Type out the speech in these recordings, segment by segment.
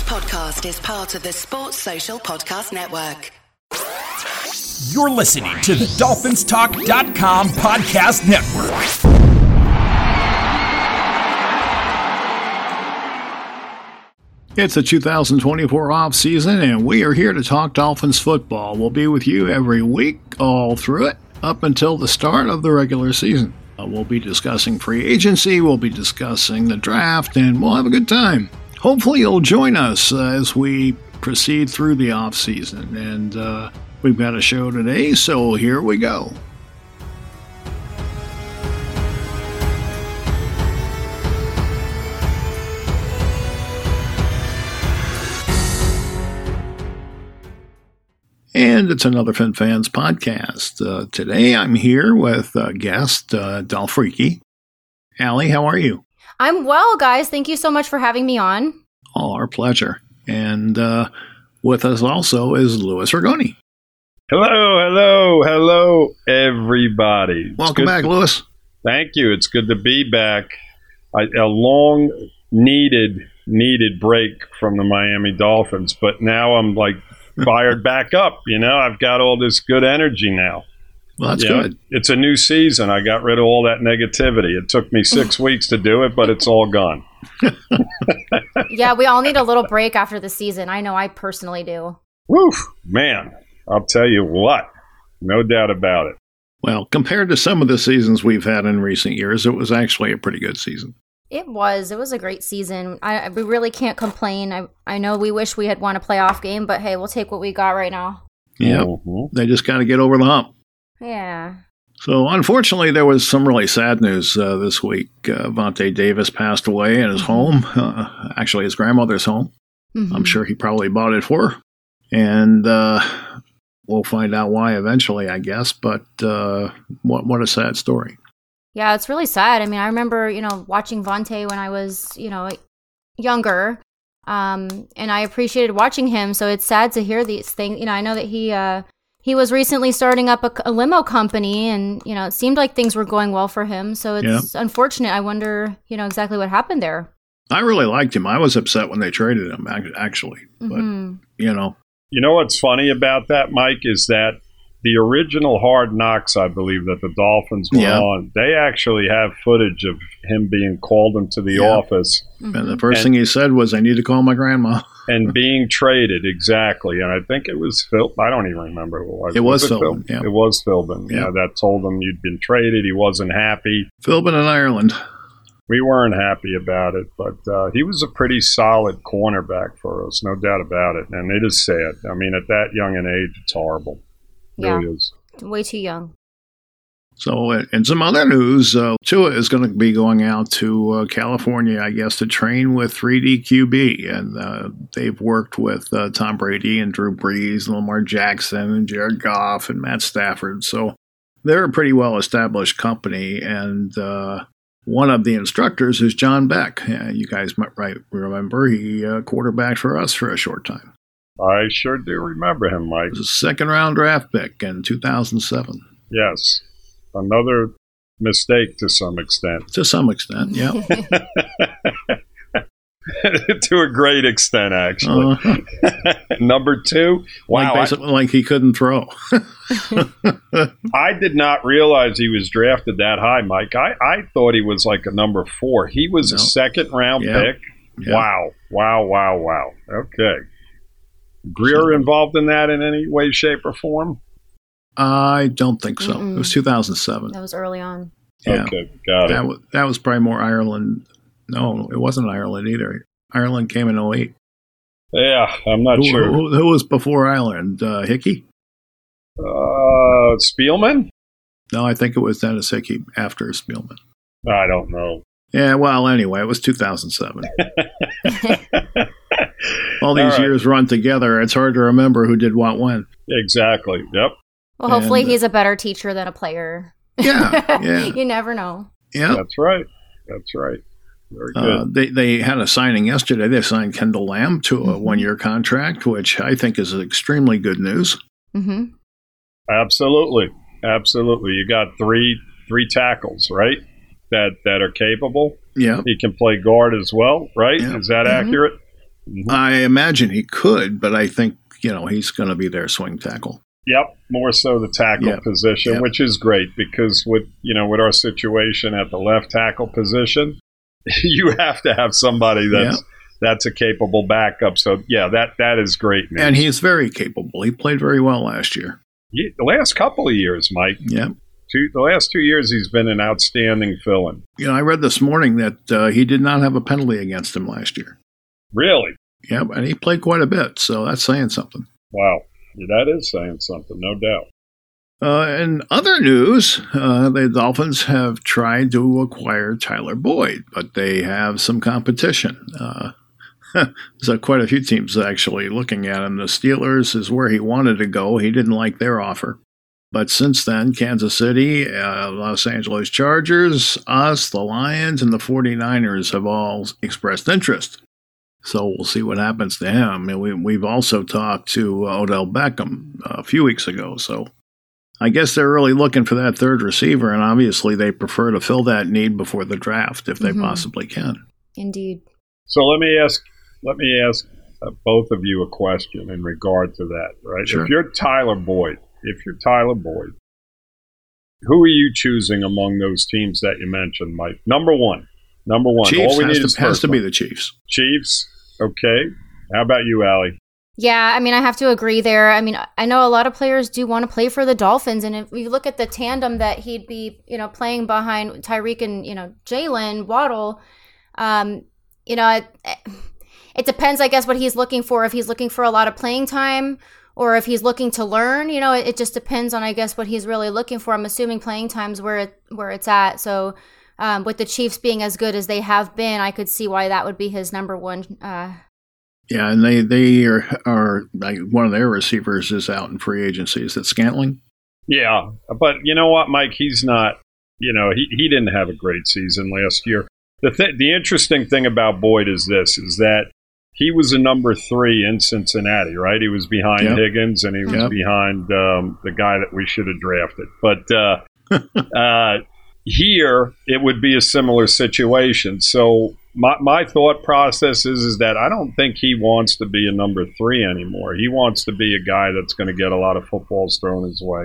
podcast is part of the Sports Social Podcast Network. You're listening to the DolphinsTalk.com podcast network. It's the 2024 off season, and we are here to talk Dolphins football. We'll be with you every week, all through it, up until the start of the regular season. We'll be discussing free agency, we'll be discussing the draft, and we'll have a good time. Hopefully you'll join us as we proceed through the off season. And we've got a show today, so here we go. And it's another FinFans podcast. Today I'm here with guest Dolph Freaky. Allie, how are you? I'm well, guys. Thank you so much for having me on. Oh, our pleasure. And with us also is Louis Rigoni. Hello, everybody. Welcome back, Louis. Thank you. It's good to be back. A long needed break from the Miami Dolphins, but now I'm like fired back up. I've got all this good energy now. Well, that's good. It's a new season. I got rid of all that negativity. It took me 6 weeks to do it, but it's all gone. Yeah, we all need a little break after the season. I know I personally do. Woo, man. I'll tell you what. No doubt about it. Well, compared to some of the seasons we've had in recent years, it was actually a pretty good season. It was a great season. We really can't complain. I know we wish we had won a playoff game, but hey, we'll take what we got right now. Yeah, They just got to get over the hump. Yeah. So, unfortunately, there was some really sad news this week. Vontae Davis passed away in his home, actually his grandmother's home. Mm-hmm. I'm sure he probably bought it for her. And we'll find out why eventually, I guess. But what a sad story. Yeah, it's really sad. I mean, I remember, watching Vontae when I was, younger. And I appreciated watching him. So it's sad to hear these things. I know that he was recently starting up a limo company, and, it seemed like things were going well for him. So it's unfortunate. I wonder, exactly what happened there. I really liked him. I was upset when they traded him, actually. Mm-hmm. But, You know what's funny about that, Mike, is that the original Hard Knocks, I believe, that the Dolphins were on, they actually have footage of him being called into the office. Mm-hmm. And the first thing he said was, I need to call my grandma. And being traded, exactly. And I think it was Phil. I don't even remember who it was. It was Philbin. Yeah. It was Philbin. Yeah. That told him you'd been traded. He wasn't happy. Philbin in Ireland. We weren't happy about it, but he was a pretty solid cornerback for us, no doubt about it. And it is sad. I mean, at that young an age, it's horrible. It really is. Way too young. So, in some other news, Tua is going to be going out to California, I guess, to train with 3D QB. And they've worked with Tom Brady and Drew Brees, and Lamar Jackson, and Jared Goff, and Matt Stafford. So, they're a pretty well-established company. And one of the instructors is John Beck. You guys might remember he quarterbacked for us for a short time. I sure do remember him, Mike. He was a second-round draft pick in 2007. Yes. Another mistake to some extent. To some extent, yeah. To a great extent, actually. Number two. Wow. Like he couldn't throw. I did not realize he was drafted that high, Mike. I thought he was like a number 4. He was a second-round pick? Yep. Wow. Okay. Greer involved in that in any way, shape, or form? I don't think so. Mm-mm. It was 2007. That was early on. Yeah. Okay, got it. That was probably more Ireland. No, it wasn't Ireland either. Ireland came in 2008. Yeah, I'm not sure. Who was before Ireland? Hickey? Spielman? No, I think it was Dennis Hickey after Spielman. I don't know. Yeah, well, anyway, it was 2007. All these years run together. It's hard to remember who did what when. Exactly. Yep. Well, hopefully he's a better teacher than a player. Yeah. You never know. Yeah. That's right. Very good. They had a signing yesterday. They signed Kendall Lamb to a one-year contract, which I think is extremely good news. Mm-hmm. Absolutely. You got three tackles, right? That are capable. Yeah. He can play guard as well, right? Yeah. Is that accurate? Mm-hmm. I imagine he could, but I think, he's going to be their swing tackle. Yep, more so the tackle position, which is great because with our situation at the left tackle position, you have to have somebody that's a capable backup. So that is great news. And he is very capable. He played very well last year. The last couple of years, Mike. Yeah. The last 2 years, he's been an outstanding fill-in. I read this morning that he did not have a penalty against him last year. Really? Yeah, and he played quite a bit, so that's saying something. Wow. Yeah, that is saying something, no doubt. In other news, the Dolphins have tried to acquire Tyler Boyd, but they have some competition. There's quite a few teams actually looking at him. The Steelers is where he wanted to go. He didn't like their offer. But since then, Kansas City, Los Angeles Chargers, us, the Lions, and the 49ers have all expressed interest. So we'll see what happens to him. And we've also talked to Odell Beckham a few weeks ago. So I guess they're really looking for that third receiver, and obviously they prefer to fill that need before the draft if they possibly can. Indeed. So let me ask both of you a question in regard to that, right? Sure. If you're Tyler Boyd, who are you choosing among those teams that you mentioned, Mike? Number one. Chiefs. All we need has to be the Chiefs. Chiefs. Okay. How about you, Allie? Yeah, I mean, I have to agree there. I mean, I know a lot of players do want to play for the Dolphins, and if we look at the tandem that he'd be, playing behind Tyreek and, Jalen Waddle, it depends, I guess, what he's looking for. If he's looking for a lot of playing time or if he's looking to learn, it just depends on, I guess, what he's really looking for. I'm assuming playing time's where it's at. So with the Chiefs being as good as they have been, I could see why that would be his number one. Yeah, and they are like one of their receivers is out in free agency. Is it Scantling? Yeah, but you know what, Mike? He's not. He didn't have a great season last year. The interesting thing about Boyd is that he was a number 3 in Cincinnati, right? He was behind Higgins, and he was behind the guy that we should have drafted. But here, it would be a similar situation. So my thought process is that I don't think he wants to be a number 3 anymore. He wants to be a guy that's going to get a lot of footballs thrown his way.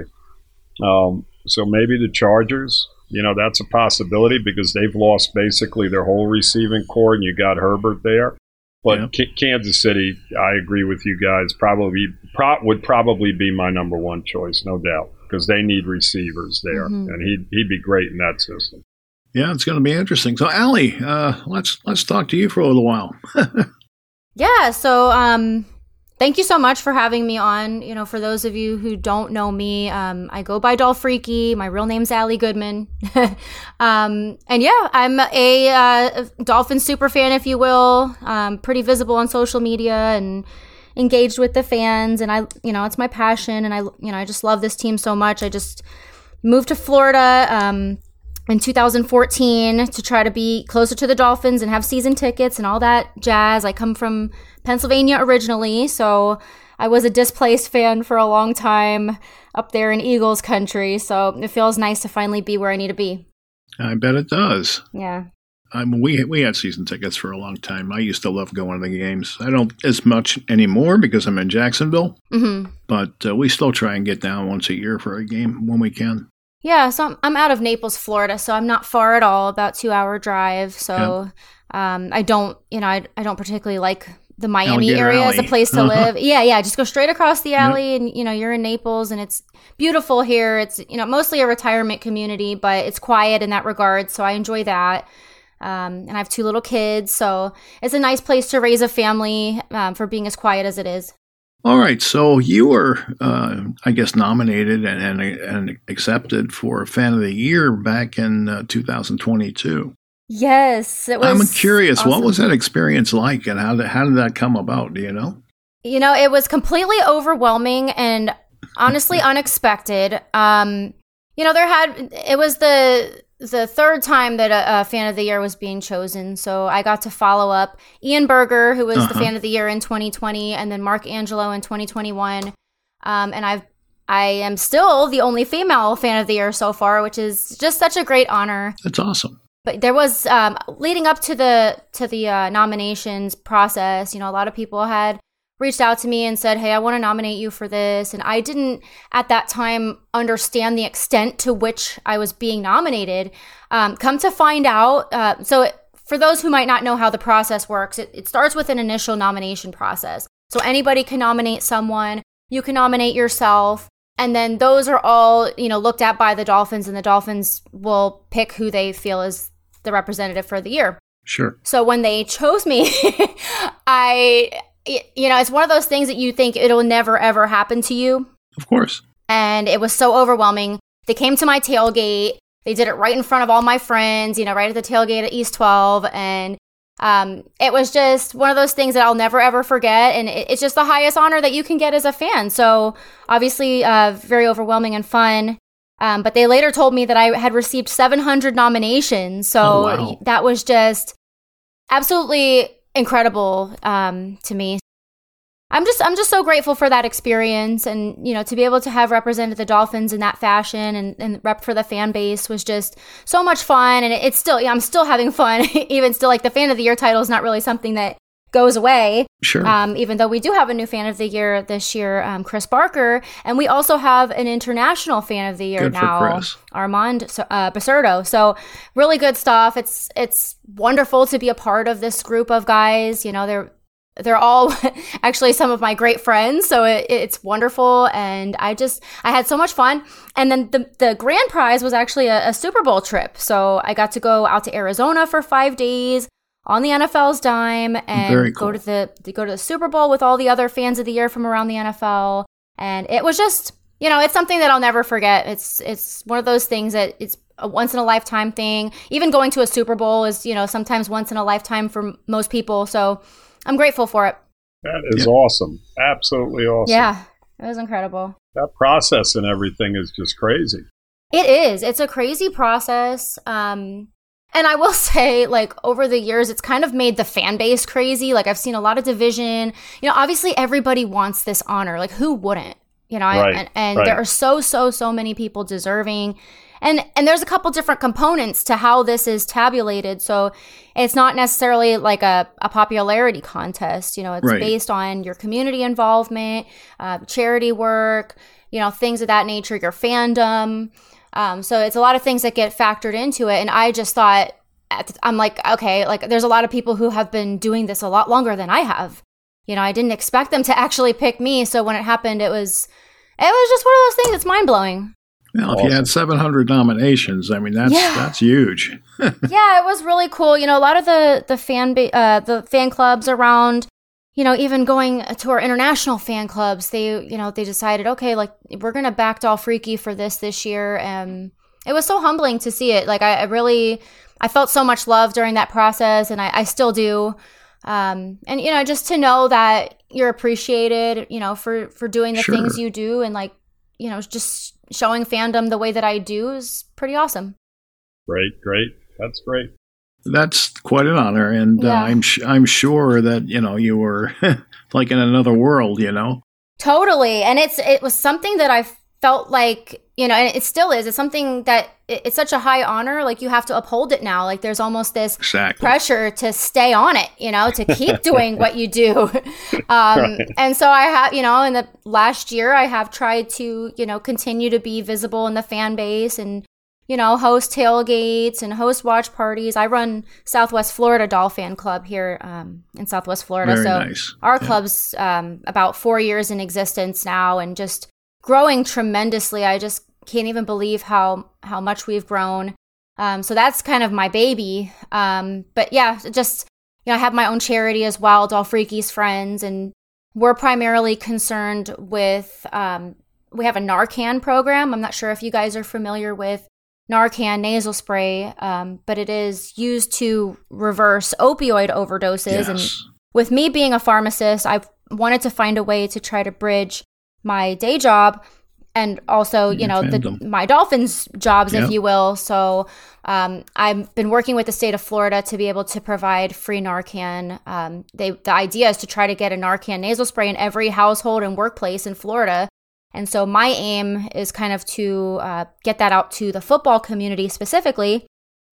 So maybe the Chargers, that's a possibility because they've lost basically their whole receiving core, and you got Herbert there. But Kansas City, I agree with you guys, would probably be my number 1 choice, no doubt, because they need receivers there, and he'd be great in that system. Yeah, it's going to be interesting. So, Allie, let's talk to you for a little while. Yeah, so thank you so much for having me on. For those of you who don't know me, I go by Doll Freaky. My real name's Allie Goodman. And yeah, I'm a Dolphin super fan, if you will. Pretty visible on social media and engaged with the fans. And it's my passion. And I just love this team so much. I just moved to Florida in 2014 to try to be closer to the Dolphins and have season tickets and all that jazz. I come from Pennsylvania originally, so I was a displaced fan for a long time up there in Eagles country, so it feels nice to finally be where I need to be. I bet it does. Yeah. We had season tickets for a long time. I used to love going to the games. I don't as much anymore because I'm in Jacksonville, but we still try and get down once a year for a game when we can. Yeah, so I'm out of Naples, Florida, so I'm not far at all, about 2-hour drive. So I don't particularally like the Miami area as a place to live. Yeah, just go straight across the alley and, you're in Naples and it's beautiful here. It's, mostly a retirement community, but it's quiet in that regard. So I enjoy that. And I have 2 little kids, so it's a nice place to raise a family for being as quiet as it is. All right, so you were, I guess, nominated and accepted for Fan of the Year back in 2022. Yes, it was. I'm curious, awesome. What was that experience like, and how did that come about? Do you know? It was completely overwhelming and honestly unexpected. It was the third time that a Fan of the Year was being chosen. So I got to follow up Ian Berger, who was the Fan of the Year in 2020, and then Mark Angelo in 2021. And I am still the only female Fan of the Year so far, which is just such a great honor. That's awesome. But there was leading up to the nominations process. You know, a lot of people had reached out to me and said, "Hey, I want to nominate you for this," and I didn't at that time understand the extent to which I was being nominated. Come to find out, for those who might not know how the process works, it starts with an initial nomination process. So anybody can nominate someone. You can nominate yourself. And then those are all, you know, looked at by the Dolphins, and the Dolphins will pick who they feel is the representative for the year. Sure. So when they chose me, it's one of those things that you think it'll never, ever happen to you. Of course. And it was so overwhelming. They came to my tailgate. They did it right in front of all my friends, you know, right at the tailgate at East 12. And it was just one of those things that I'll never, ever forget. And it's just the highest honor that you can get as a fan. So obviously very overwhelming and fun. But they later told me that I had received 700 nominations. So That was just absolutely incredible to me. I'm just so grateful for that experience, and, you know, to be able to have represented the Dolphins in that fashion and rep for the fan base was just so much fun. And it's still, I'm still having fun. Even still, like, the Fan of the Year title is not really something that goes away. Sure. Even though we do have a new Fan of the Year this year, Chris Barker, and we also have an international Fan of the Year now, Armand Basurdo. So really good stuff. It's wonderful to be a part of this group of guys. You know, they're all actually some of my great friends. So it's wonderful. And I had so much fun. And then the grand prize was actually a Super Bowl trip. So I got to go out to Arizona for 5 days on the NFL's dime and go to the Super Bowl with all the other fans of the year from around the NFL. And it was just, you know, it's something that I'll never forget. It's one of those things that it's a once in a lifetime thing. Even going to a Super Bowl is, you know, sometimes once in a lifetime for most people. So I'm grateful for it. That is awesome. Absolutely awesome. Yeah, it was incredible. That process and everything is just crazy. It is. It's a crazy process. And I will say, like, over the years, it's kind of made the fan base crazy. Like, I've seen a lot of division. You know, obviously everybody wants this honor. Like, who wouldn't? You know, right, and there are so many people deserving. And there's a couple different components to how this is tabulated. So it's not necessarily like a popularity contest. You know, it's based on your community involvement, charity work, you know, things of that nature, your fandom. So it's a lot of things that get factored into it. And I just thought, I'm like, okay, like, there's a lot of people who have been doing this a lot longer than I have. You know, I didn't expect them to actually pick me. So when it happened, it was just one of those things that's mind-blowing. Well, if you had 700 nominations, I mean, that's huge. Yeah, it was really cool. You know, a lot of the fan clubs around, you know, even going to our international fan clubs, they decided, okay, like, we're going to back Doll Freaky for this year. And it was so humbling to see it. Like, I felt so much love during that process, and I still do. And, you know, just to know that you're appreciated, you know, for doing the things you do, and, like, you know, just showing fandom the way that I do is pretty awesome. Great. That's great. That's quite an honor, and I'm sure that, you know, you were like in another world, you know. Totally, and it was something that I felt like, you know, and it still is. It's something that it's such a high honor. Like, you have to uphold it now. Like, there's almost this pressure to stay on it, you know, to keep doing what you do. And so I have, you know, in the last year, I have tried to, you know, continue to be visible in the fan base and, you know, host tailgates and host watch parties. I run Southwest Florida Doll Fan Club here in Southwest Florida. Very so nice. Our club's about 4 years in existence now, and just growing tremendously. I just can't even believe how much we've grown. So that's kind of my baby. But yeah, just, you know, I have my own charity as well, Doll Freaky's Friends, and we're primarily concerned with, we have a Narcan program. I'm not sure if you guys are familiar with Narcan nasal spray, but it is used to reverse opioid overdoses. Yes. And with me being a pharmacist, I wanted to find a way to try to bridge my day job and also, you know, my Dolphins jobs, if you will. So I've been working with the state of Florida to be able to provide free Narcan. The idea is to try to get a Narcan nasal spray in every household and workplace in Florida. And so my aim is kind of to get that out to the football community specifically.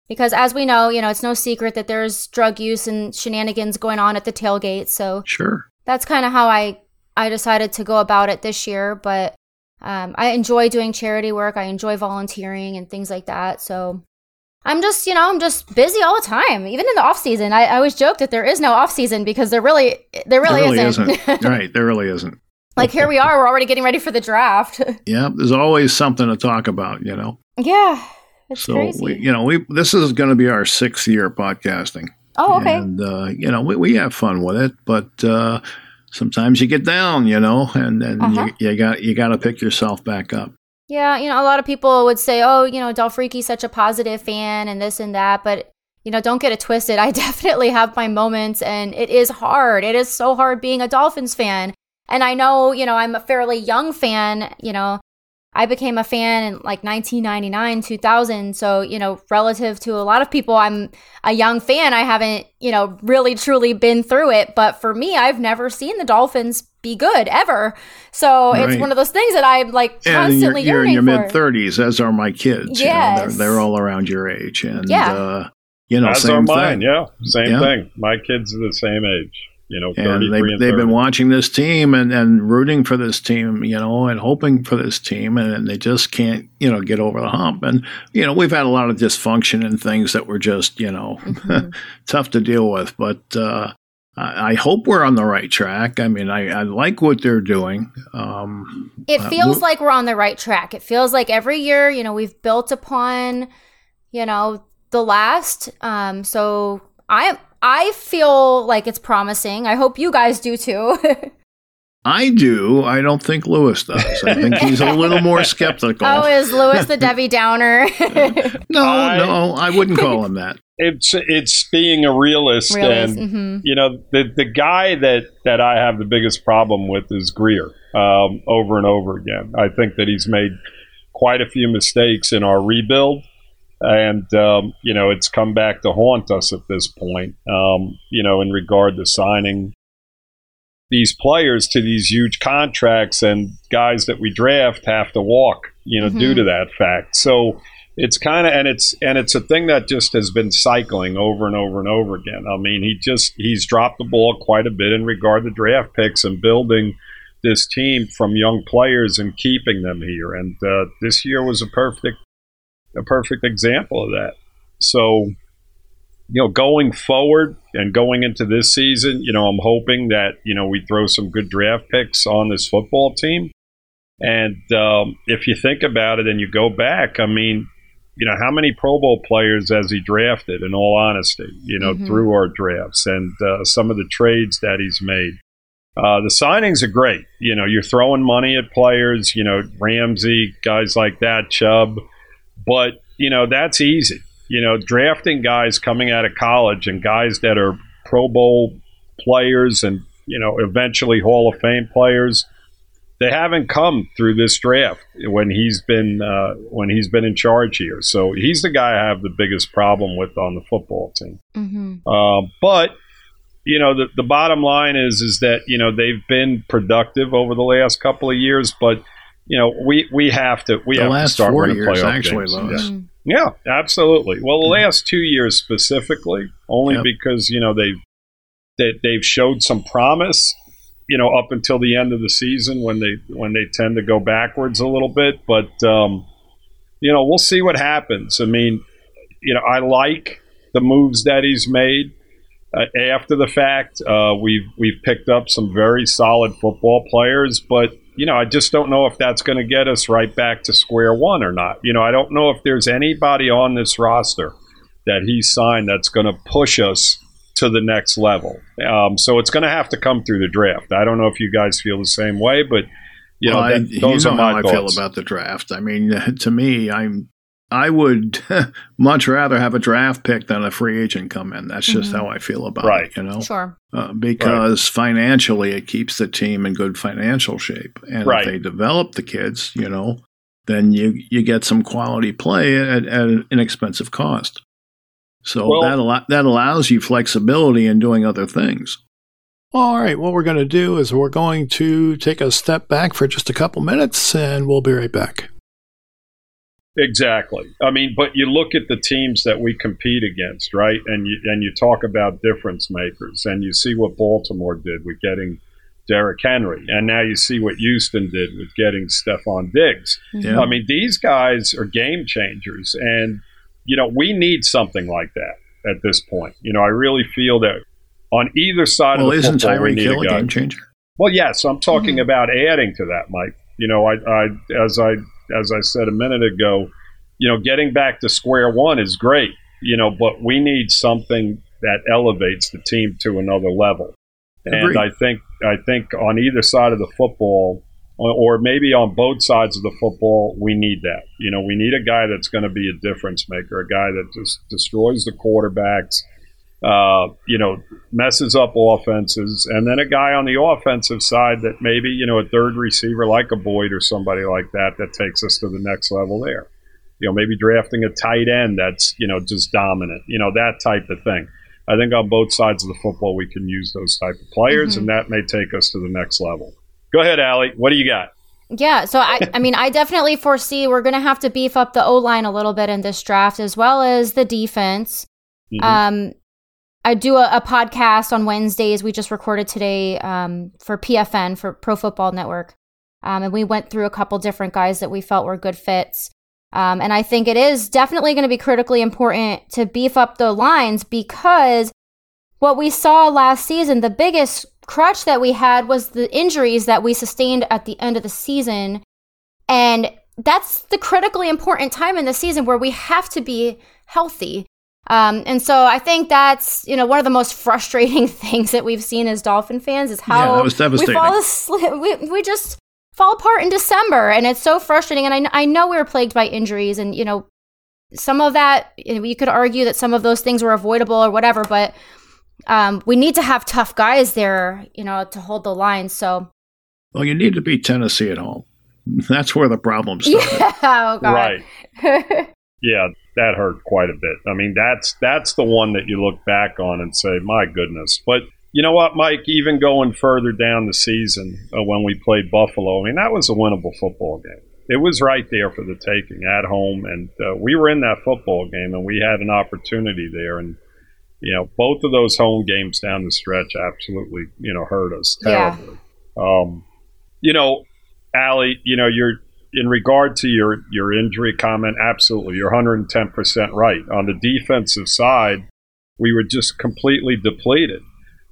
Because as we know, it's no secret that there's drug use and shenanigans going on at the tailgate. So sure, that's kind of how I decided to go about it this year. But I enjoy doing charity work. I enjoy volunteering and things like that. So I'm just busy all the time, even in the off season. I always joke that there is no off season because there really isn't. Right, there really isn't. Like here we are, we're already getting ready for the draft. Yeah, there's always something to talk about, Yeah, it's crazy. This is going to be our 6th year podcasting. Oh, okay. And we have fun with it, but sometimes you get down, and then you got to pick yourself back up. Yeah, a lot of people would say, oh, Del Freaky's such a positive fan and this and that. But, don't get it twisted. I definitely have my moments and it is hard. It is so hard being a Dolphins fan. And I know, I'm a fairly young fan. I became a fan in like 1999, 2000. So, relative to a lot of people, I'm a young fan. I haven't, really truly been through it. But for me, I've never seen the Dolphins be good ever. So it's one of those things that I'm like constantly yearning for. You're in your mid-30s, as are my kids. Yes. They're all around your age. And, as same are mine. thing. Yeah, same thing. My kids are the same age. And they've been watching this team and rooting for this team, and hoping for this team, and they just can't, get over the hump. And, we've had a lot of dysfunction and things that were just, tough to deal with. But I hope we're on the right track. I mean, I like what they're doing. It feels like we're on the right track. It feels like every year, we've built upon, the last. So I feel like it's promising. I hope you guys do too. I do. I don't think Lewis does. I think he's a little more skeptical. Oh, is Lewis the Debbie Downer? No, I wouldn't call him that. It's being a realist. And the guy that I have the biggest problem with is Grier, over and over again. I think that he's made quite a few mistakes in our rebuild. And, it's come back to haunt us at this point, in regard to signing these players to these huge contracts, and guys that we draft have to walk, due to that fact. So it's kind of, and it's a thing that just has been cycling over and over and over again. I mean, he's dropped the ball quite a bit in regard to draft picks and building this team from young players and keeping them here. And this year was a perfect example of that. So, going forward and going into this season, I'm hoping that, we throw some good draft picks on this football team. And if you think about it and you go back, I mean, how many Pro Bowl players has he drafted, in all honesty, through our drafts and some of the trades that he's made. The signings are great. You're throwing money at players, Ramsey, guys like that, Chubb. But, that's easy. Drafting guys coming out of college and guys that are Pro Bowl players and, eventually Hall of Fame players, they haven't come through this draft when he's been in charge here. So he's the guy I have the biggest problem with on the football team. But, the bottom line is that, they've been productive over the last couple of years, but we have to start winning playoff games. Yeah, absolutely. Well, the last 2 years specifically, only because they've showed some promise. Up until the end of the season when they tend to go backwards a little bit, but we'll see what happens. I mean, I like the moves that he's made after the fact. We've picked up some very solid football players, but. I just don't know if that's going to get us right back to square one or not. I don't know if there's anybody on this roster that he signed that's going to push us to the next level. So it's going to have to come through the draft. I don't know if you guys feel the same way, but those are my thoughts. I feel about the draft. I mean, to me, I would much rather have a draft pick than a free agent come in. That's just how I feel about it, Sure. Because financially it keeps the team in good financial shape. And if they develop the kids, then you get some quality play at an inexpensive cost. So that allows you flexibility in doing other things. All right, what we're going to do is we're going to take a step back for just a couple minutes, and we'll be right back. Exactly. I mean, but you look at the teams that we compete against, right? And you talk about difference makers, and you see what Baltimore did with getting Derrick Henry, and now you see what Houston did with getting Stephon Diggs. Yeah. I mean, these guys are game changers, and we need something like that at this point. I really feel that on either side of the football, isn't Tyreek Hill a game changer? Well, yes, I'm talking about adding to that, Mike. As I said a minute ago, getting back to square one is great, but we need something that elevates the team to another level. Agreed. And I think on either side of the football, or maybe on both sides of the football, we need that. We need a guy that's going to be a difference maker, a guy that just destroys the quarterbacks, messes up offenses, and then a guy on the offensive side that maybe, a third receiver like a Boyd or somebody like that takes us to the next level there. Maybe drafting a tight end that's, just dominant, that type of thing. I think on both sides of the football, we can use those type of players, and that may take us to the next level. Go ahead, Allie. What do you got? Yeah, so I definitely foresee we're going to have to beef up the O-line a little bit in this draft, as well as the defense. I do a podcast on Wednesdays. We just recorded today for PFN, for Pro Football Network. And we went through a couple different guys that we felt were good fits. And I think it is definitely going to be critically important to beef up the lines, because what we saw last season, the biggest crutch that we had was the injuries that we sustained at the end of the season. And that's the critically important time in the season where we have to be healthy. And so I think that's, one of the most frustrating things that we've seen as Dolphin fans is how that was devastating. we fall asleep. We just fall apart in December, and it's so frustrating. And I know we were plagued by injuries, and, some of that, you could argue that some of those things were avoidable or whatever, but we need to have tough guys there, to hold the line. So, well, you need to beat Tennessee at home. That's where the problem started. Yeah, oh God. Right. Yeah, that hurt quite a bit. I mean, that's the one that you look back on and say, my goodness. But you know what, Mike, even going further down the season when we played Buffalo, I mean, that was a winnable football game. It was right there for the taking at home, and we were in that football game, and we had an opportunity there. And, both of those home games down the stretch absolutely, hurt us terribly. Yeah. Allie, you're in regard to your injury comment, absolutely, you're 110% right. On the defensive side, we were just completely depleted.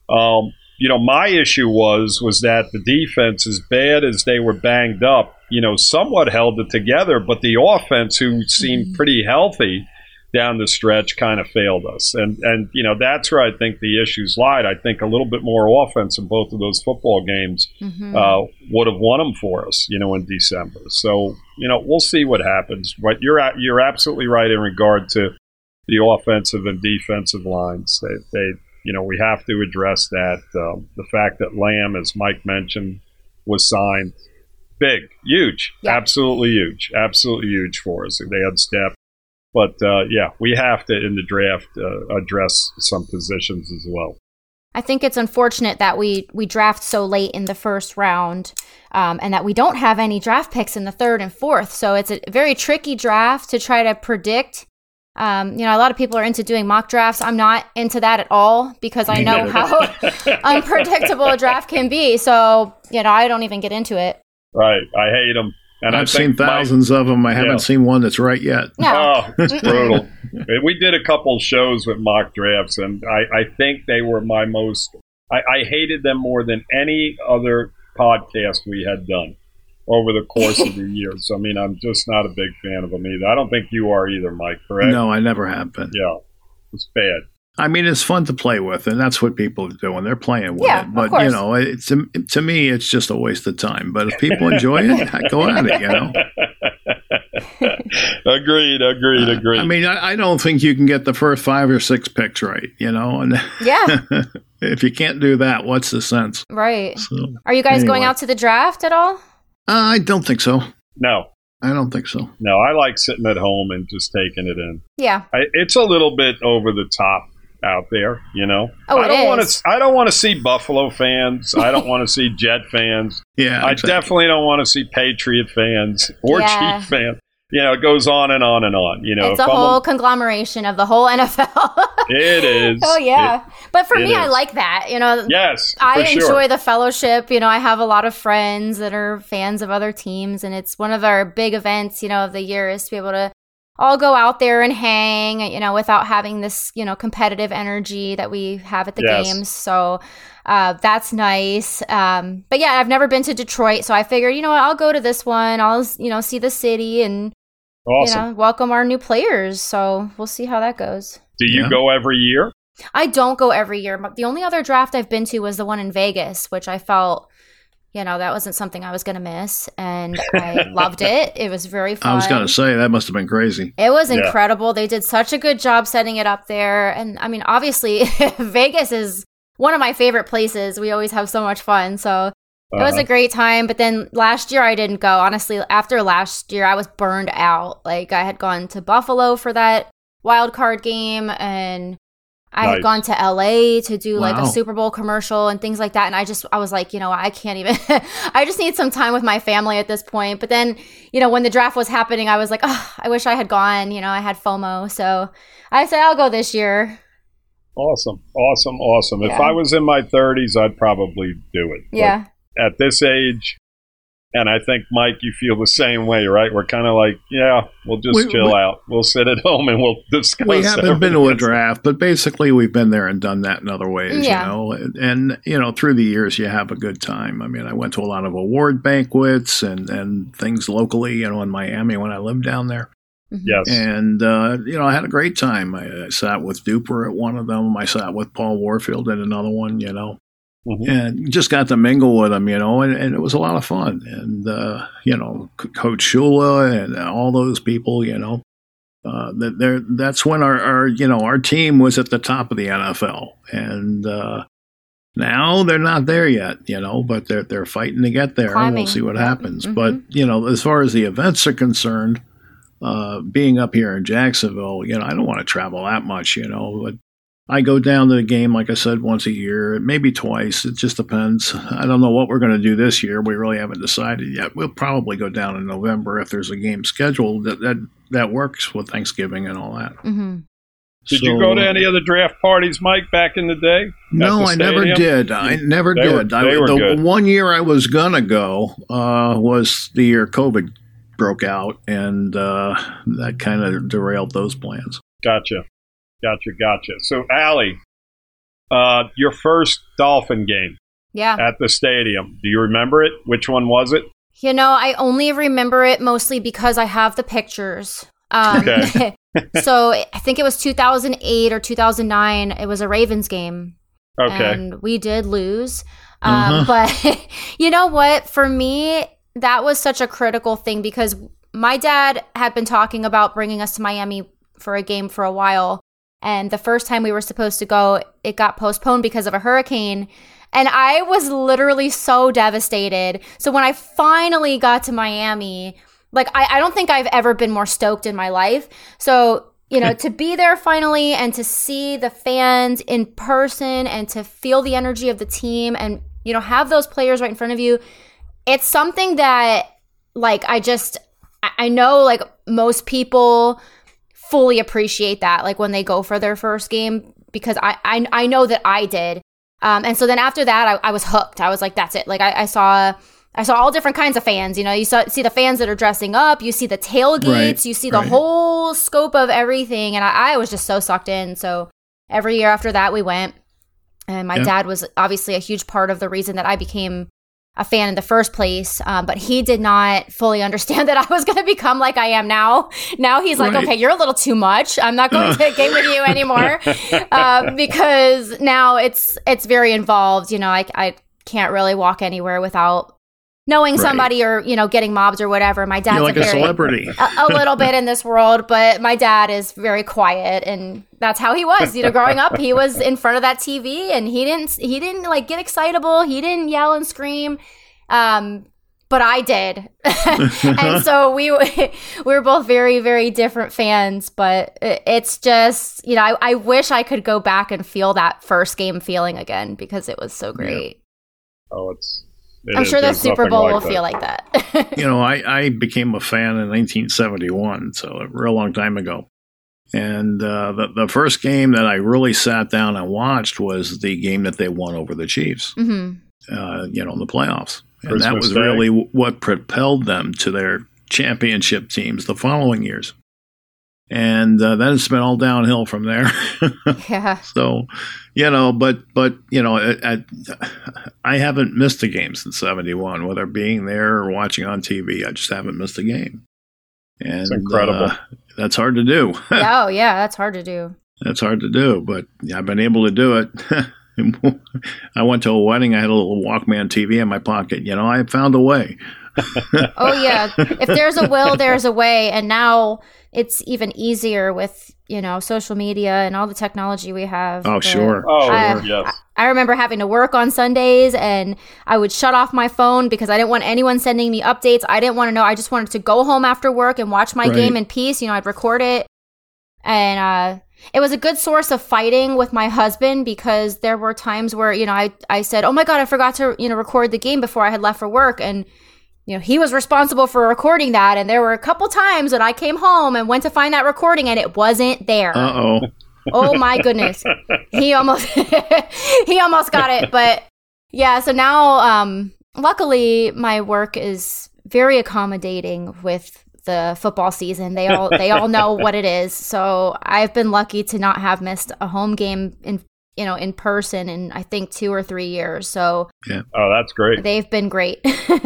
My issue was that the defense, as bad as they were banged up, somewhat held it together, but the offense, who seemed pretty healthy down the stretch, kind of failed us. And that's where I think the issues lied. I think a little bit more offense in both of those football games would have won them for us, in December. So, we'll see what happens. But you're absolutely right in regard to the offensive and defensive lines. They we have to address that. The fact that Lamb, as Mike mentioned, was signed, big, huge, absolutely huge for us. They had step. But, we have to, in the draft, address some positions as well. I think it's unfortunate that we draft so late in the first round, and that we don't have any draft picks in the third and fourth. So it's a very tricky draft to try to predict. A lot of people are into doing mock drafts. I'm not into that at all, because I know how unpredictable a draft can be. So, I don't even get into it. Right. I hate them. And I've seen thousands of them. I haven't seen one that's right yet. No. Oh, it's brutal. We did a couple shows with mock drafts, and I think they were my most – I hated them more than any other podcast we had done over the course of the years. I mean, I'm just not a big fan of them either. I don't think you are either, Mike, correct? No, I never have been. Yeah, it's bad. I mean, it's fun to play with, and that's what people are doing. They're playing with it. But, to me, it's just a waste of time. But if people enjoy it, go at it, Agreed. I mean, I don't think you can get the first 5 or 6 picks right, And if you can't do that, what's the sense? Right. So, are you guys going out to the draft at all? I don't think so. No. I don't think so. No, I like sitting at home and just taking it in. Yeah. It's a little bit over the top out there, Oh, I don't want to see Buffalo fans. I don't want to see Jet fans. Yeah, I definitely don't want to see Patriot fans or Chief fans. it goes on and on and on. It's a whole conglomeration of the whole NFL. It is. Oh, yeah. But for me, I like that. Yes, I enjoy the fellowship. I have a lot of friends that are fans of other teams, and it's one of our big events, of the year is to be able to all go out there and hang, without having this, competitive energy that we have at the games. So that's nice. But yeah, I've never been to Detroit, so I figured, I'll go to this one. I'll, see the city and, welcome our new players. So we'll see how that goes. Do you go every year? I don't go every year. The only other draft I've been to was the one in Vegas, which I felt, that wasn't something I was going to miss. And I loved it. It was very fun. I was going to say, that must have been crazy. It was incredible. They did such a good job setting it up there. And I mean, obviously, Vegas is one of my favorite places. We always have so much fun. So it was a great time. But then last year I didn't go. Honestly, after last year, I was burned out. Like I had gone to Buffalo for that wild card game, and I had gone to LA to do like a Super Bowl commercial and things like that. And I was like, I can't even, I just need some time with my family at this point. But then, when the draft was happening, I was like, oh, I wish I had gone, I had FOMO. So I said, I'll go this year. Awesome. Yeah. If I was in my 30s, I'd probably do it. Yeah. But at this age, and I think, Mike, you feel the same way, right? We're kind of like, we'll just chill out. We'll sit at home and we'll discuss. We haven't been to a draft, but basically we've been there and done that in other ways, And, through the years, you have a good time. I mean, I went to a lot of award banquets and things locally, in Miami when I lived down there. Yes. And, I had a great time. I sat with Duper at one of them. I sat with Paul Warfield at another one, Mm-hmm. And just got to mingle with them, and it was a lot of fun. And, Coach Shula and all those people, that's when our team was at the top of the NFL. And now they're not there yet, but they're fighting to get there. Climbing. We'll see what happens. Mm-hmm. But, as far as the events are concerned, being up here in Jacksonville, I don't want to travel that much, but I go down to the game, like I said, once a year, maybe twice. It just depends. I don't know what we're going to do this year. We really haven't decided yet. We'll probably go down in November if there's a game scheduled that works with Thanksgiving and all that. Mm-hmm. Did you go to any of the draft parties, Mike, back in the day? No, I never did. They were good. 1 year I was going to go was the year COVID broke out, and that kind of derailed those plans. Gotcha. So, Allie, your first Dolphin game at the stadium, do you remember it? Which one was it? I only remember it mostly because I have the pictures. Okay. So I think it was 2008 or 2009. It was a Ravens game. Okay. And we did lose. But you know what? For me, that was such a critical thing because my dad had been talking about bringing us to Miami for a game for a while. And the first time we were supposed to go, it got postponed because of a hurricane. And I was literally so devastated. So when I finally got to Miami, like, I don't think I've ever been more stoked in my life. So, to be there finally and to see the fans in person and to feel the energy of the team and, have those players right in front of you, it's something that, like, I know, like, most people fully appreciate that, like when they go for their first game, because I know that I did. And so then after that, I was hooked. I was like, that's it. Like I saw all different kinds of fans. You see the fans that are dressing up. You see the tailgates. Right, you see the whole scope of everything. And I was just so sucked in. So every year after that, we went. And my dad was obviously a huge part of the reason that I became a fan in the first place, but he did not fully understand that I was going to become like I am now. Now he's like, okay, you're a little too much. I'm not going to game with you anymore because now it's very involved. I can't really walk anywhere without knowing somebody or, getting mobbed or whatever. My dad's like a celebrity. a little bit in this world, but my dad is very quiet, and that's how he was. Growing up, he was in front of that TV, and he didn't like get excitable. He didn't yell and scream, but I did. And so we were both very, very different fans. But it's just, I wish I could go back and feel that first game feeling again because it was so great. Yeah. Oh, I'm sure the Super Bowl will feel like that. You know, I became a fan in 1971, so a real long time ago. And the first game that I really sat down and watched was the game that they won over the Chiefs, you know, in the playoffs. And Christmas that was Day. Really what propelled them to their championship teams the following years. And then it's been all downhill from there. Yeah. So, you know, but you know, I haven't missed a game since 71, whether being there or watching on TV. I just haven't missed a game. And it's incredible. That's hard to do. Oh, yeah, that's hard to do. That's hard to do, but I've been able to do it. I went to a wedding. I had a little Walkman TV in my pocket. You know, I found a way. Oh, yeah. If there's a will, there's a way. And now it's even easier with, you know, social media and all the technology we have. Oh, sure. Yes. I remember having to work on Sundays and I would shut off my phone because I didn't want anyone sending me updates. I didn't want to know. I just wanted to go home after work and watch my game in peace. You know, I'd record it. And it was a good source of fighting with my husband because there were times where, you know, I said, oh my God, I forgot to, you know, record the game before I had left for work. And, you know, he was responsible for recording that. And there were a couple times that I came home and went to find that recording and it wasn't there. Uh-oh. Oh my goodness. He almost got it. But yeah, so now luckily my work is very accommodating with the football season. They all know what it is. So I've been lucky to not have missed a home game in person in I think 2 or 3 years. So yeah. Oh, that's great. They've been great.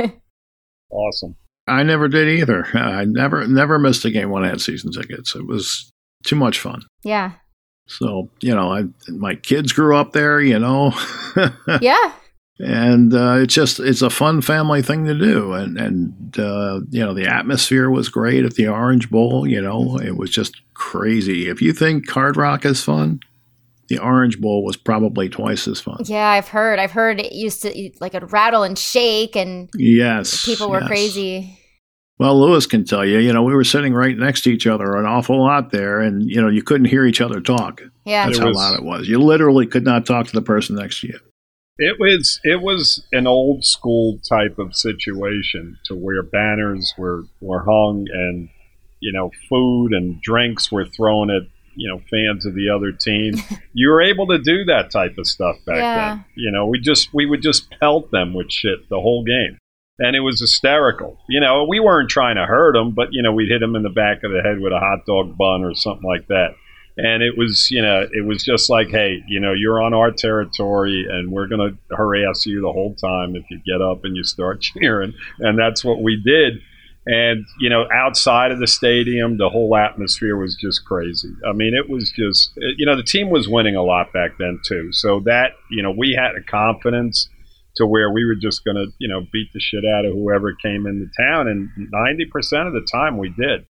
Awesome. I never did either. I never missed a game when I had season tickets. It was too much fun. Yeah. So, you know, my kids grew up there, you know. Yeah. And it's a fun family thing to do. And you know, the atmosphere was great at the Orange Bowl. You know, it was just crazy. If you think Hard Rock is fun, the Orange Bowl was probably twice as fun. Yeah, I've heard it used to like it'd rattle and shake and yes, people were crazy. Well, Lewis can tell you, you know, we were sitting right next to each other an awful lot there, and, you know, you couldn't hear each other talk. Yeah. That's how loud it was. You literally could not talk to the person next to you. It was an old school type of situation to where banners were hung and, you know, food and drinks were thrown at, you know, fans of the other team. You were able to do that type of stuff back then. You know, we would just pelt them with shit the whole game. And it was hysterical. You know, we weren't trying to hurt them, but, you know, we'd hit them in the back of the head with a hot dog bun or something like that. And it was, you know, it was just like, hey, you know, you're on our territory and we're going to harass you the whole time if you get up and you start cheering. And that's what we did. And, you know, outside of the stadium, the whole atmosphere was just crazy. I mean, it was just, you know, the team was winning a lot back then, too. So that, you know, we had a confidence to where we were just going to, you know, beat the shit out of whoever came into town. And 90% of the time we did.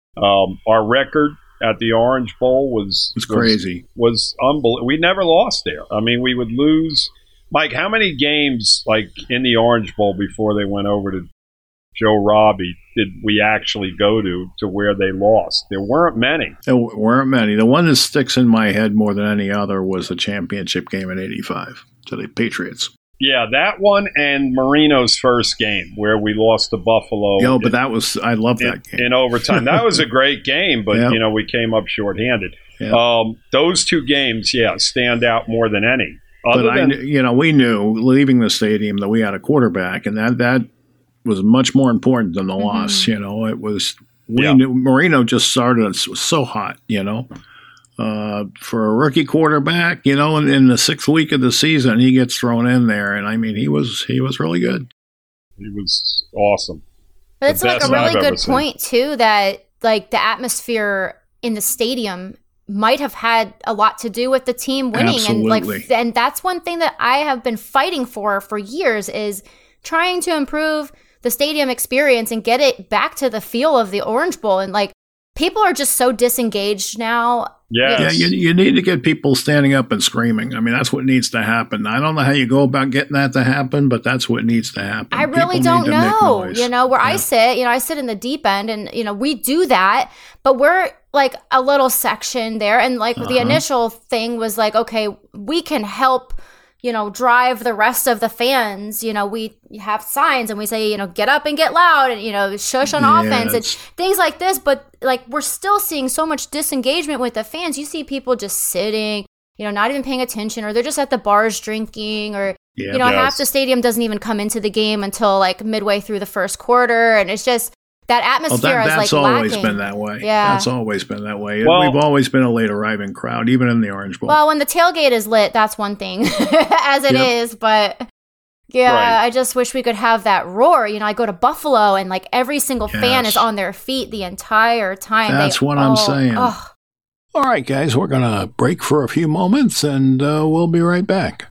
Our record at the Orange Bowl was crazy. Was unbelievable. We never lost there. I mean, we would lose. Mike, how many games, like, in the Orange Bowl before they went over to Joe Robbie did we actually go to where they lost? There weren't many. There weren't many. The one that sticks in my head more than any other was the championship game in '85 to the Patriots. Yeah, that one and Marino's first game where we lost to Buffalo. Yo, but I love that game. In overtime. That was a great game, but, you know, we came up shorthanded. Yep. Those two games, stand out more than any. We knew leaving the stadium that we had a quarterback, and that was much more important than the loss. You know, it was, we knew Marino just started, it was so hot, you know. For a rookie quarterback, you know, in the 6th week of the season, he gets thrown in there, and I mean, he was really good. He was awesome. But it's like a really good point too, that like the atmosphere in the stadium might have had a lot to do with the team winning. Absolutely. And that's one thing that I have been fighting for years is trying to improve the stadium experience and get it back to the feel of the Orange Bowl. And like, people are just so disengaged now. Yes. Yeah, you need to get people standing up and screaming. I mean, that's what needs to happen. I don't know how you go about getting that to happen, but that's what needs to happen. I really don't know. You know, where I sit in the deep end and, you know, we do that, but we're like a little section there. And like the initial thing was like, okay, we can help, drive the rest of the fans. We have signs and we say, get up and get loud and, shush on offense and things like this. But like, we're still seeing so much disengagement with the fans. You see people just sitting, not even paying attention, or they're just at the bars drinking, or, half the stadium doesn't even come into the game until like midway through the first quarter. And it's just, that atmosphere is like that's always lacking. Been that way. Yeah. That's always been that way. Well, we've always been a late arriving crowd, even in the Orange Bowl. Well, when the tailgate is lit, that's one thing, as it is. But right. I just wish we could have that roar. I go to Buffalo and like every single fan is on their feet the entire time. That's what I'm saying. Oh. All right, guys, we're going to break for a few moments and we'll be right back.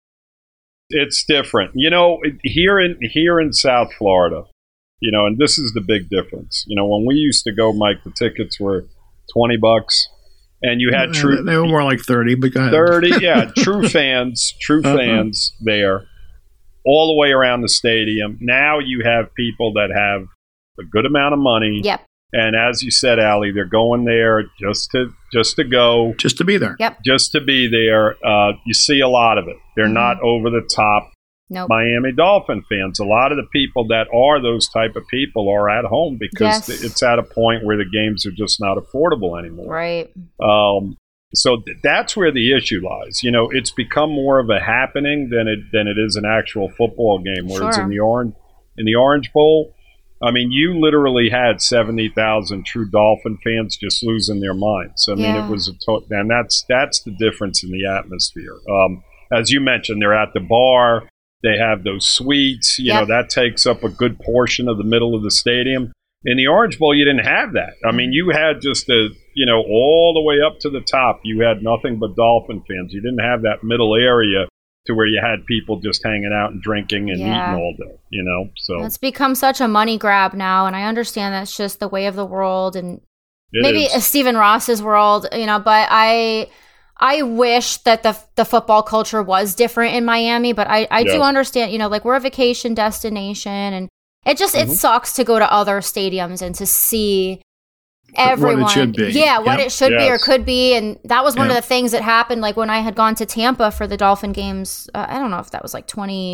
It's different. Here in South Florida, and this is the big difference. When we used to go, Mike, the tickets were $20, and you had true. They were more like 30, but go ahead. 30, yeah, true fans there, all the way around the stadium. Now you have people that have a good amount of money. Yep. And as you said, Allie, they're going there just to go, just to be there. Yep. Just to be there. You see a lot of it. They're not over the top. Nope. Miami Dolphin fans. A lot of the people that are those type of people are at home because it's at a point where the games are just not affordable anymore. Right. So that's where the issue lies. It's become more of a happening than it is an actual football game. Whereas in the Orange Bowl, I mean, you literally had 70,000 true Dolphin fans just losing their minds. I mean, it was and that's the difference in the atmosphere. As you mentioned, they're at the bar. They have those suites, that takes up a good portion of the middle of the stadium. In the Orange Bowl, you didn't have that. I mean, you had just all the way up to the top, you had nothing but Dolphin fans. You didn't have that middle area to where you had people just hanging out and drinking and eating all day, So it's become such a money grab now, and I understand that's just the way of the world and maybe Stephen Ross's world, but I wish that the football culture was different in Miami, but I do understand, like we're a vacation destination, and it just it sucks to go to other stadiums and to see everyone. What it should be. Yeah, what it should be or could be. And that was one of the things that happened, like when I had gone to Tampa for the Dolphin games. I don't know if that was like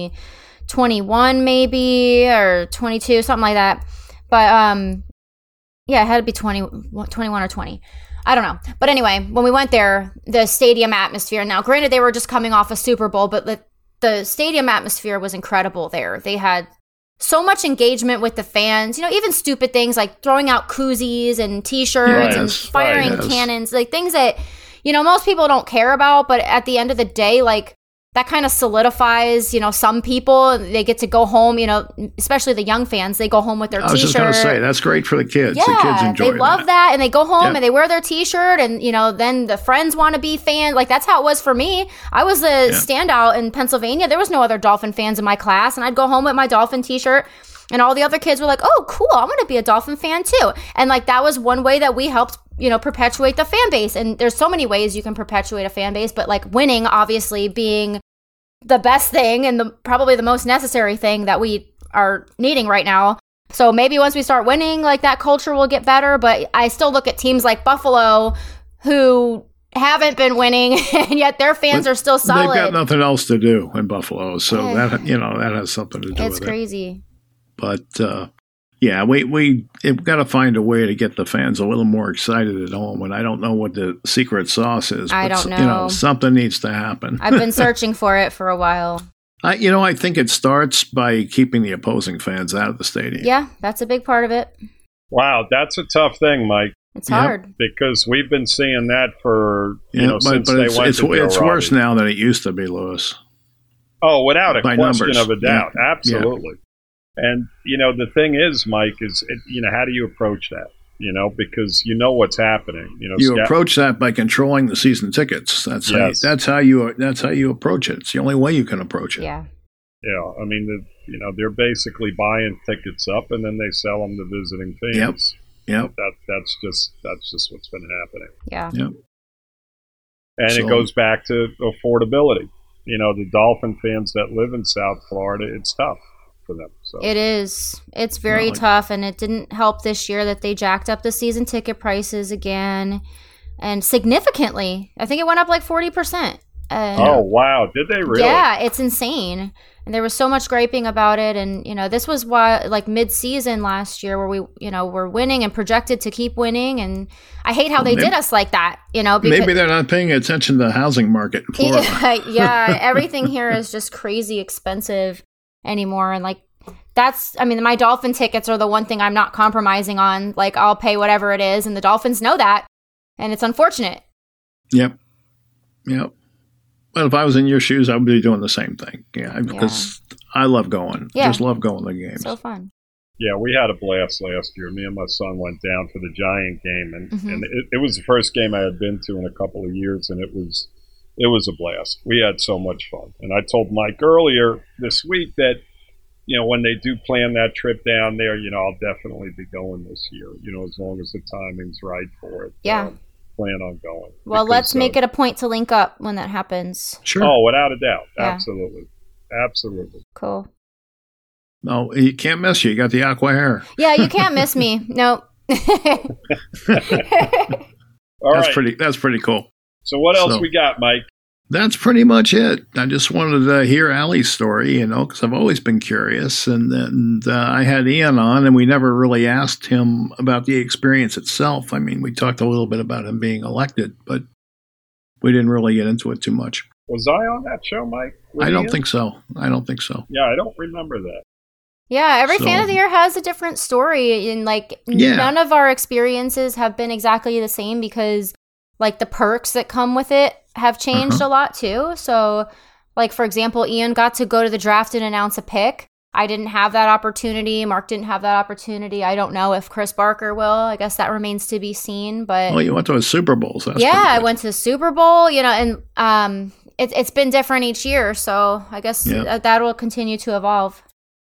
2021 maybe or 22, something like that. But it had to be 21 or 20. I don't know. But anyway, when we went there, the stadium atmosphere, now granted they were just coming off a Super Bowl, but the stadium atmosphere was incredible there. They had so much engagement with the fans, even stupid things like throwing out koozies and T-shirts and firing cannons, like things that, most people don't care about. But at the end of the day, like that kind of solidifies, some people, they get to go home, especially the young fans, they go home with their T-shirt. I was just going to say, that's great for the kids. Yeah, the kids enjoy they love that. And they go home and they wear their T-shirt and, then the friends want to be fans. Like that's how it was for me. I was a standout in Pennsylvania. There was no other Dolphin fans in my class. And I'd go home with my Dolphin T-shirt. And all the other kids were like, oh, cool, I'm going to be a Dolphin fan too. And like that was one way that we helped, perpetuate the fan base. And there's so many ways you can perpetuate a fan base. But like winning, obviously, being the best thing and probably the most necessary thing that we are needing right now. So maybe once we start winning, like that culture will get better. But I still look at teams like Buffalo who haven't been winning and yet their fans are still solid. They've got nothing else to do in Buffalo. So that has something to do with it. It's crazy. But we've got to find a way to get the fans a little more excited at home. And I don't know what the secret sauce is. I don't know. Something needs to happen. I've been searching for it for a while. I think it starts by keeping the opposing fans out of the stadium. Yeah, that's a big part of it. Wow, that's a tough thing, Mike. It's hard. Because we've been seeing that for, since they went to Joe It's worse now than it used to be, Lewis. Oh, without a question numbers. of a doubt. Yeah. Absolutely. Yeah. And, the thing is, Mike, is, how do you approach that? Because what's happening. You approach that by controlling the season tickets. That's how you approach it. It's the only way you can approach it. Yeah. Yeah. I mean, they're basically buying tickets up and then they sell them to visiting fans. Yep. That's just what's been happening. Yeah. Yep. And it goes back to affordability. The Dolphin fans that live in South Florida, it's tough for them. So. It is. It's very tough, and it didn't help this year that they jacked up the season ticket prices again, and significantly. I think it went up like 40%. Oh, wow. Did they really? Yeah, it's insane. And there was so much griping about it. And, this was why, like, mid-season last year where we, were winning and projected to keep winning. And I hate how they did us like that, because maybe they're not paying attention to the housing market in Florida. Yeah, everything here is just crazy expensive anymore. And, like, my Dolphin tickets are the one thing I'm not compromising on. Like, I'll pay whatever it is. And the Dolphins know that. And it's unfortunate. Yep. Well, if I was in your shoes, I would be doing the same thing. Yeah, because I love going. Yeah. Just love going to the games. So fun. Yeah, we had a blast last year. Me and my son went down for the Giant game, and it was the first game I had been to in a couple of years, and it was a blast. We had so much fun. And I told Mike earlier this week that, when they do plan that trip down there, I'll definitely be going this year, as long as the timing's right for it. Yeah. Plan on going. Well, let's make it a point to link up when that happens. Sure. Oh, without a doubt. Yeah. Absolutely. Cool. No, he can't miss you. You got the aqua hair. Yeah, you can't miss me. Nope. All right. That's pretty cool. So what else we got, Mike? That's pretty much it. I just wanted to hear Allie's story, because I've always been curious. And I had Ian on, and we never really asked him about the experience itself. I mean, we talked a little bit about him being elected, but we didn't really get into it too much. Was I on that show, Mike? I don't think so. Yeah, I don't remember that. Yeah, every fan of the year has a different story. And, none of our experiences have been exactly the same because, the perks that come with it have changed a lot too. So, for example, Ian got to go to the draft and announce a pick. I didn't have that opportunity. Mark didn't have that opportunity. I don't know if Chris Barker will. I guess that remains to be seen. But you went to a Super Bowl. So I went to the Super Bowl. And it's been different each year. So I guess that will continue to evolve.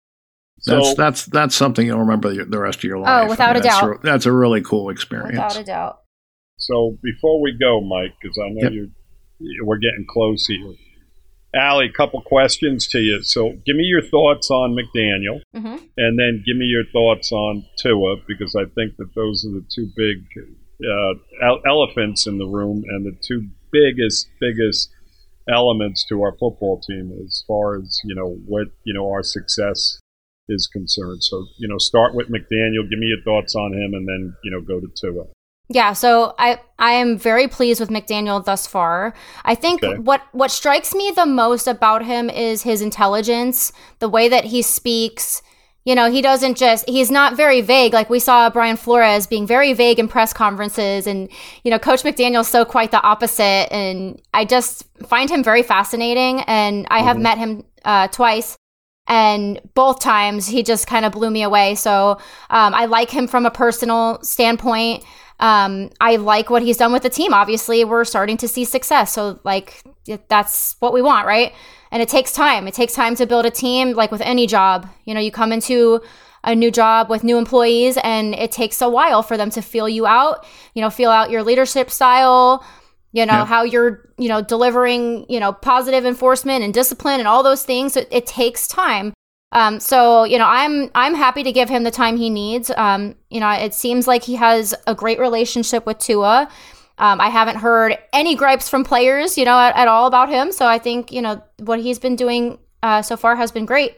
That's something you'll remember the rest of your life. Oh, without a doubt. That's a really cool experience. Without a doubt. So before we go, Mike, because I know we're getting close here. Allie, a couple questions to you. So give me your thoughts on McDaniel, and then give me your thoughts on Tua, because I think that those are the two big elephants in the room and the two biggest elements to our football team as far as, what, our success is concerned. So, start with McDaniel. Give me your thoughts on him, and then, go to Tua. Yeah, so I am very pleased with McDaniel thus far. I think what strikes me the most about him is his intelligence, the way that he speaks. He's not very vague. Like we saw Brian Flores being very vague in press conferences, and, Coach McDaniel's so quite the opposite. And I just find him very fascinating. And I have met him twice. And both times he just kind of blew me away. So I like him from a personal standpoint. I like what he's done with the team. Obviously, we're starting to see success. So, that's what we want, right? And it takes time. It takes time to build a team, like with any job. You come into a new job with new employees, and it takes a while for them to feel you out, feel out your leadership style, how you're, delivering, positive enforcement and discipline and all those things. It takes time. So, I'm happy to give him the time he needs. It seems like he has a great relationship with Tua. I haven't heard any gripes from players, at all about him. So I think, what he's been doing so far has been great.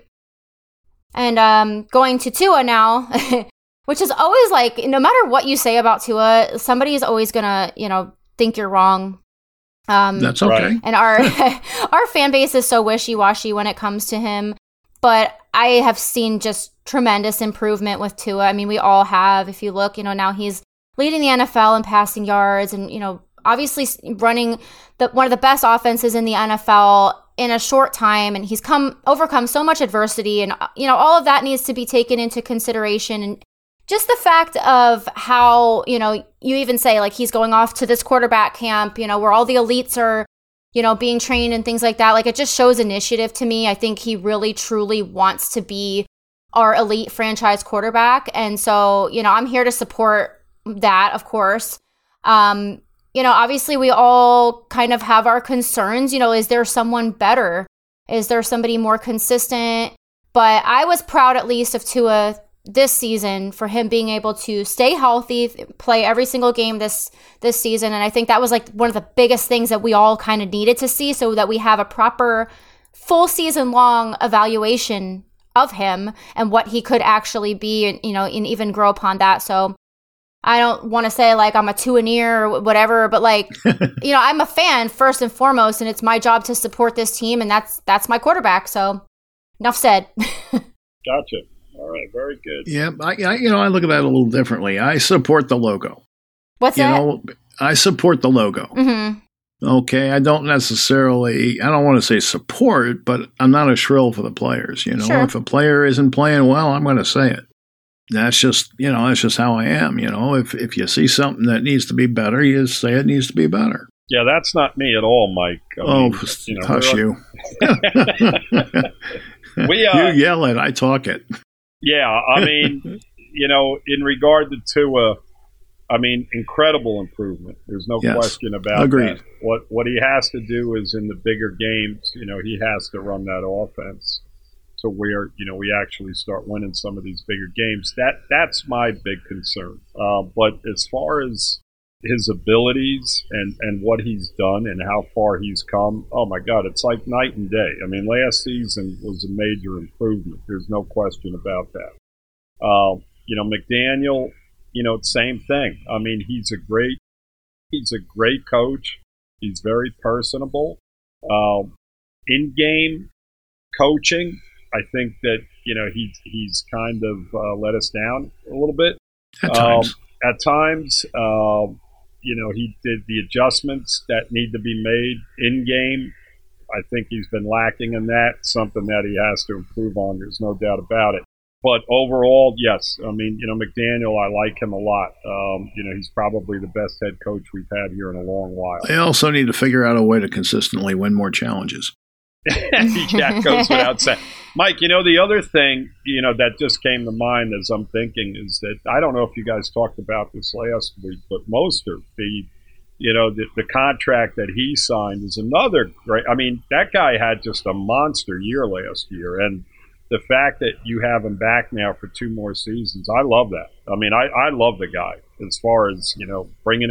And going to Tua now, which is always no matter what you say about Tua, somebody is always going to, think you're wrong. That's okay. And our fan base is so wishy-washy when it comes to him. But I have seen just tremendous improvement with Tua. I mean, we all have. If you look, now he's leading the NFL in passing yards and, obviously running one of the best offenses in the NFL in a short time. And he's overcome so much adversity. And, all of that needs to be taken into consideration. And just the fact of how, you even say, he's going off to this quarterback camp, where all the elites are, being trained and things like that. It just shows initiative to me. I think he really, truly wants to be our elite franchise quarterback. And so, I'm here to support that, of course. Obviously we all kind of have our concerns. Is there someone better? Is there somebody more consistent? But I was proud at least of Tua this season for him being able to stay healthy, play every single game this season. And I think that was like one of the biggest things that we all kind of needed to see, so that we have a proper full season long evaluation of him and what he could actually be, and, and even grow upon that. So I don't want to say like I'm a two-an-ear or whatever, but like, I'm a fan first and foremost, and it's my job to support this team, and that's my quarterback. So enough said. Gotcha. All right, very good. Yeah, I look at that a little differently. I support the logo. What's that? I support the logo. Mm-hmm. Okay, I don't want to say support, but I'm not a shrill for the players. Sure. If a player isn't playing well, I'm going to say it. That's just how I am. If you see something that needs to be better, you say it needs to be better. Yeah, that's not me at all, Mike. Hush you. You yell it, I talk it. Yeah, I mean, in regard to Tua, incredible improvement. There's no question about Agreed. that. What he has to do is in the bigger games, he has to run that offense to where, we actually start winning some of these bigger games. That's my big concern. But as far as his abilities and what he's done and how far he's come, oh my God, it's like night and day. I mean, last season was a major improvement. There's no question about that. McDaniel, same thing. I mean, he's a great coach. He's very personable. In-game coaching, I think that, he's kind of let us down a little bit. At times. He did the adjustments that need to be made in-game. I think he's been lacking in that, something that he has to improve on. There's no doubt about it. But overall, yes. I mean, McDaniel, I like him a lot. He's probably the best head coach we've had here in a long while. They also need to figure out a way to consistently win more challenges. That goes without saying. Mike, the other thing, that just came to mind as I'm thinking is that, I don't know if you guys talked about this last week, but Mostert, the contract that he signed is another great. I mean, that guy had just a monster year last year, and the fact that you have him back now for 2 more seasons, I love that. I mean, I love the guy as far as, bringing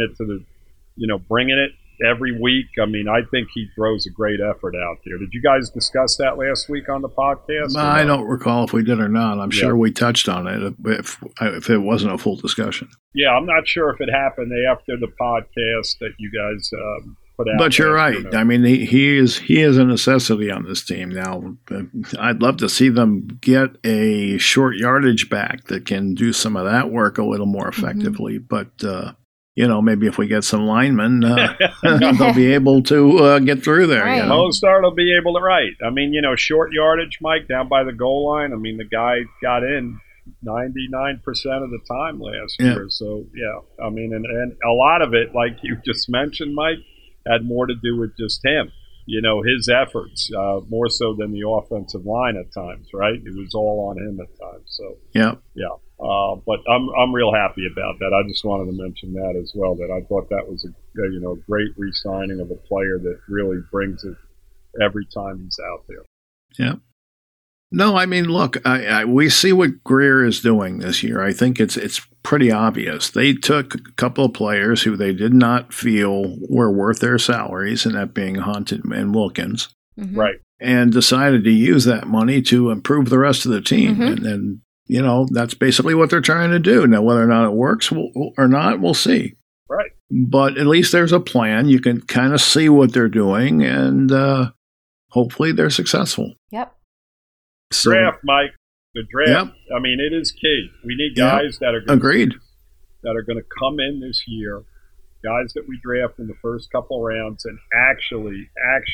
it every week. I mean, I think he throws a great effort out there. Did you guys discuss that last week on the podcast? I don't recall if we did or not. I'm sure we touched on it if it wasn't a full discussion. Yeah, I'm not sure if it happened after the podcast that you guys put out. But you're right. I mean, he is a necessity on this team now. I'd love to see them get a short yardage back that can do some of that work a little more effectively. Mm-hmm. But maybe if we get some linemen, they'll be able to get through there. Right. Mostert will be able to, right. I mean, short yardage, Mike, down by the goal line. I mean, the guy got in 99% of the time last year. So, yeah, I mean, and a lot of it, like you just mentioned, Mike, had more to do with just him. His efforts, more so than the offensive line at times, right? It was all on him at times. So, yeah. But I'm real happy about that. I just wanted to mention that as well, that I thought that was a great re-signing of a player that really brings it every time he's out there. Yeah. No, I mean, look, we see what Grier is doing this year. I think it's pretty obvious. They took a couple of players who they did not feel were worth their salaries, and that being Hunt and Wilkins. Mm-hmm. Right. And decided to use that money to improve the rest of the team. Mm-hmm. And that's basically what they're trying to do. Now, whether or not it works or not, we'll see. Right. But at least there's a plan. You can kind of see what they're doing, and hopefully they're successful. Yep. So, draft, Mike. The draft. Yep. I mean, it is key. We need guys that are agreed. That are going to come in this year, guys that we draft in the first couple rounds and actually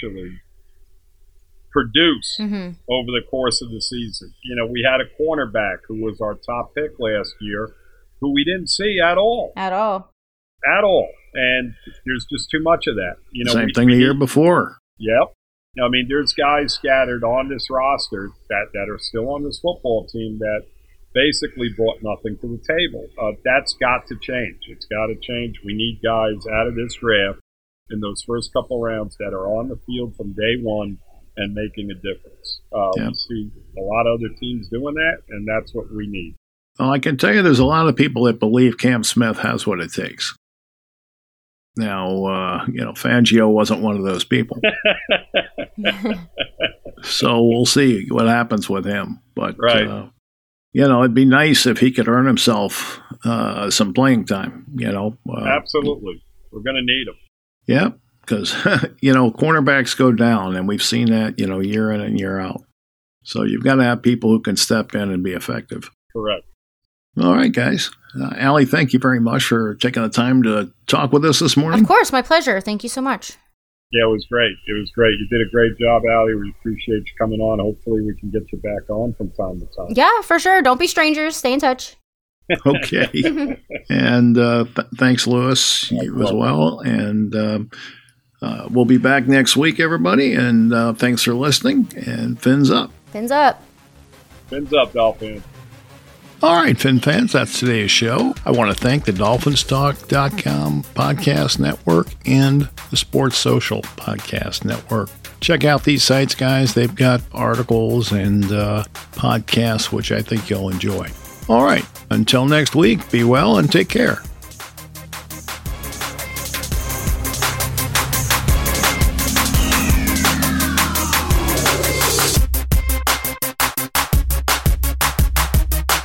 produce over the course of the season. We had a cornerback who was our top pick last year, who we didn't see at all. At all. And there's just too much of that. Same thing the year before. Yep. I mean, there's guys scattered on this roster that are still on this football team that basically brought nothing to the table. That's got to change. It's got to change. We need guys out of this draft in those first couple rounds that are on the field from day one and making a difference. We see a lot of other teams doing that, and that's what we need. Well, I can tell you there's a lot of people that believe Cam Smith has what it takes. Now, Fangio wasn't one of those people. So we'll see what happens with him. But, right. It'd be nice if he could earn himself some playing time, Absolutely. We're going to need him. Yeah, because, cornerbacks go down, and we've seen that, year in and year out. So you've got to have people who can step in and be effective. Correct. All right, guys. Allie, thank you very much for taking the time to talk with us this morning. Of course, my pleasure. Thank you so much. Yeah, it was great. You did a great job, Allie. We appreciate you coming on. Hopefully we can get you back on from time to time. Yeah, for sure. Don't be strangers. Stay in touch. Okay. And thanks, Lewis, you as well. And we'll be back next week, everybody. And thanks for listening. And fins up. Fins up. Fins up, Dolphins. All right, Fin fans, that's today's show. I want to thank the DolphinsTalk.com podcast network and the Sports Social podcast network. Check out these sites, guys. They've got articles and podcasts, which I think you'll enjoy. All right, until next week, be well and take care.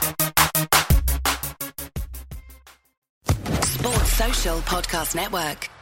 Podcast Network.